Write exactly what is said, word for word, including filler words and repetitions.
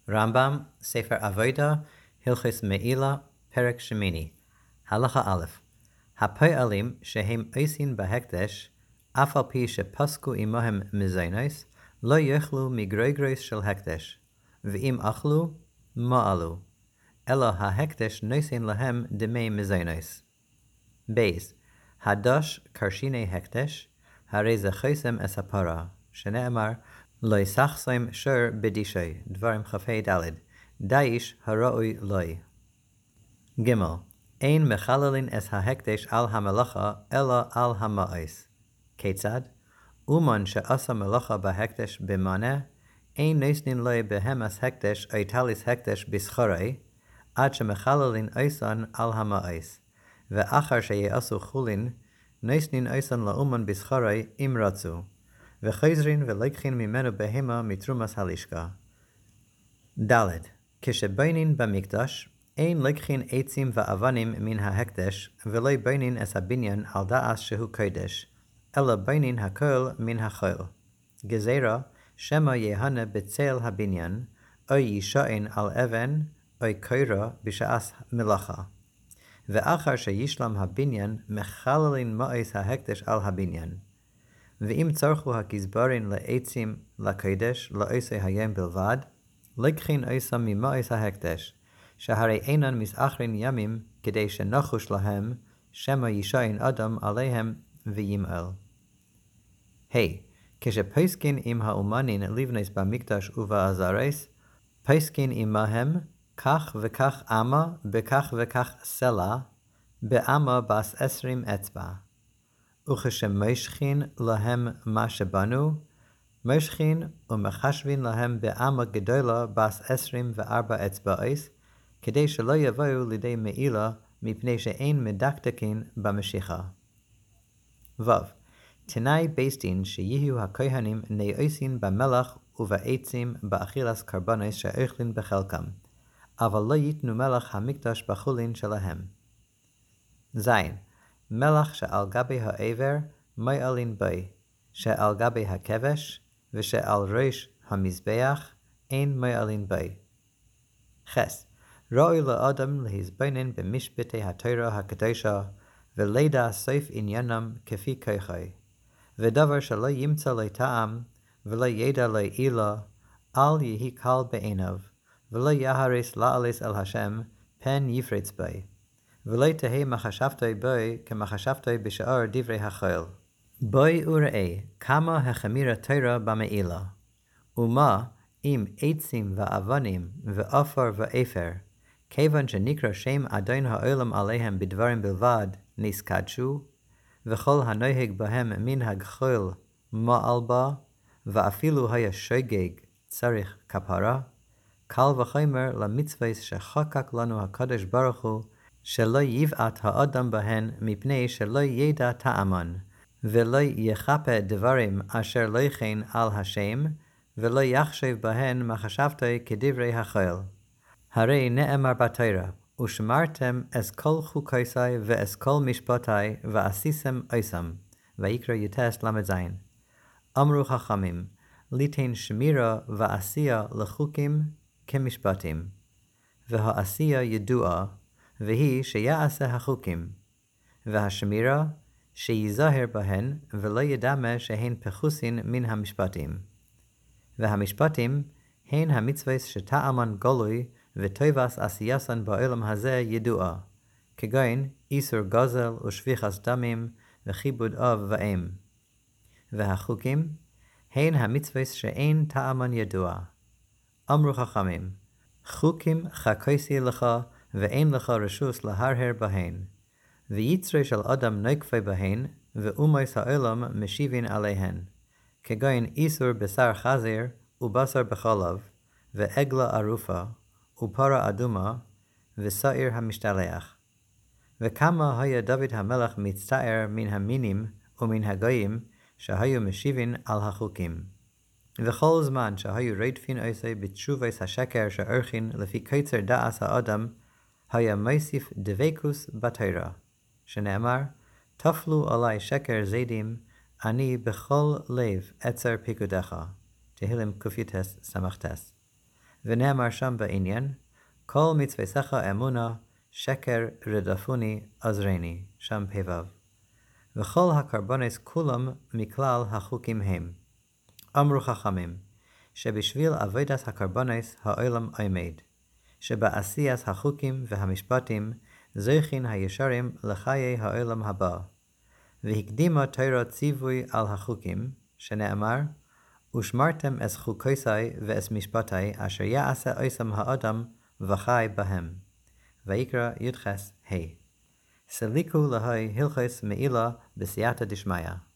רמב"ם, ספר עבודה, הלכות מעילה, פרק שמיני. הלכה א', הפועלים שהם עושים בהקדש, אף על פי שפסקו עמהם מזונוס, לא יאכלו מגרגרוס של הקדש, ואם אכלו, מעלו, אלא ההקדש נותן להם דמי מזונוס. בייס, הדש קרשיני הקדש, הרי זה חוסם אס הפרה, שנאמר, לא יסחסם שור בדישי, דברים כ"ה ד', דאיש הראוי לוי. ג' אין מחללין אס ההקדש על המלאכה, אלא על המאוס. כיצד? אומן שעשה מלאכה בהקדש במנה, אין נותנים לו בהמס הקדש או טליס הקדש בסחורי, עד שמחללין אוסן על המאוס. ואחר שיעשו חולין, נותנים אוסן לאומן בסחורי אם רצו. וחוזרין ולקחין ממנו בהמה מתרומס הלשכה. ד' כשבוינין במקדש, אין לקחין עצים ואבנים מן ההקדש, ולא בוינין אס הבניין על דעס שהוא קודש, אלא בוינין הכל מן החול. גזירה, שמא יהנה בצל הבניין, או ישען על אבן, או קורא בשעת מלאכה. ואחר שישלם הבניין, מחללין מאוס ההקדש על הבניין. ואם צרכו הגזברין לעצים לקודש לעושי היום בלבד, לקחין עושם ממאוס ההקדש, שהרי אינן מסאחרין ימים כדי שנחוש להם, שמא ישען אדם עליהם וימעל. היי, כשפוסקין עם האומנין לבנס במקדש ובעזרס, פוסקין עמהם כך וכך אמה בכך וכך סלע, באמה בס עשרים אצבע. וכשמשכין להם מה שבנו, משכין ומחשבין להם באמה גדולה בס עשרים וארבע אצבעות, כדי שלא יבואו לידי מעילה מפני שאין מדקדקין במשיכה. ו. תנאי בית דין שיהיו הכהנים נאוסין במלח ובעצים באכילס קרבנוס שאוכלין בחלקם, אבל לא ייתנו מלח המקדש בחולין שלהם. ז. מלח שעל גבי העבר מעלין בי, שעל גבי הכבש ושעל ראש המזבח אין מעלין בי. ח. ראוי לאדם להזבנן במשפטי התורה הקדושה, ולידע סוף עניינם כפי כוחו, ודבר שלא ימצא לו טעם, ולא ידע לו עילה, אל יהי קל בעיניו, ולא יהרס לעלס אל השם, פן יפרץ בי, ולא תהא מחשבתו בי כמחשבתו בשאר דברי החול. בואי וראה כמה החמירה תורה במעילה, ומה אם עצים ואבנים ואפר ואפר, כיוון שנקרא שם אדון העולם עליהם בדברים בלבד, נסקדשו, וכל הנוהג בהם מנהג חול מעל בה, ואפילו היה שוגג צריך כפרה, קל וחומר למצוות שחוקק לנו הקדוש ברוך הוא, שלא יבעט האדם בהן מפני שלא ידע טעמן, ולא יחפה דברים אשר לא כן על השם, ולא יחשב בהן מחשבתו כדברי החול. הרי נאמר בתורה, ושמרתם אס כל חוקוסי ואס כל משפטי ועשיתם עושם, ויקרא יטס למד זין. אמרו חכמים, ליתן שמירה ועשייה לחוקים כמשפטים, והעשייה ידועה, והיא שיעשה החוקים, והשמירה שיזהר בהן ולא ידמה שהן פחוסין מן המשפטים. והמשפטים הן המצוות שטעמן גלוי וטובת עשייתן בעולם הזה ידועה, כגון איסור גזל ושפיכת דמים וכיבוד אב ואם. והחוקים הן המצוות שאין טעמן ידוע. אמרו חכמים, חוקים חקוסי לך ואין לך רשוס להרהר בהן, ויצרי של אדם נקפה בהן, ואומות העולם משיבין עליהן, כגון איסור בשר חזיר ובשר בחלב, ועגלה ערופה, ופרה אדומה, ושעיר המשתלח. וכמה היה דוד המלך מצטער מן המינים ומן הגויים שהיו משיבין על החוקים. וכל זמן שהיו רדפין עושה בתשובות השקר שערכין לפי קוצר דעת האדם, היה מוסיף דבקות בתורה, שנאמר, תפלו עלי שקר זדים, אני בכל לב עצר פיקודך. תהילים ק"ט ס"ט. ונאמר שם בעניין, כל מצוותיך אמונה, שקר רדפוני עזרני, שם פ"ו. וכל הקרבונס כולם מכלל החוקים הם. אמרו חכמים, שבשביל עבודת הקרבונס העולם עומד, שבעשיית החוקים והמשפטים זוכין הישרים לחיי העולם הבא. והקדימה תורה ציווי על החוקים, שנאמר, ושמרתם את חוקותיי ואת משפטי, אשר יעשה עושים האדם וחי בהם. ויקרא י"ח ה'. סליקו להי הלכות מעילה בסייעתא דשמיא.